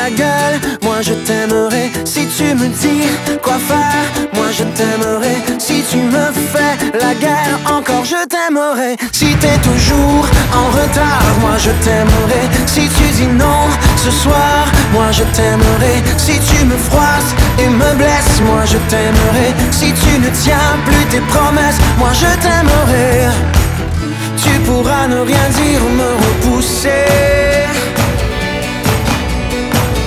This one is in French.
la gueule, moi je t'aimerai. Si tu me dis quoi faire, moi je t'aimerai. Si tu me fais la guerre, encore je t'aimerai. Si t'es toujours en retard, moi je t'aimerai. Si tu dis non ce soir, moi je t'aimerai. Si tu me froisses et me blesses, moi je t'aimerai. Si tu ne tiens plus tes promesses, moi je t'aimerai. Tu pourras ne rien dire, me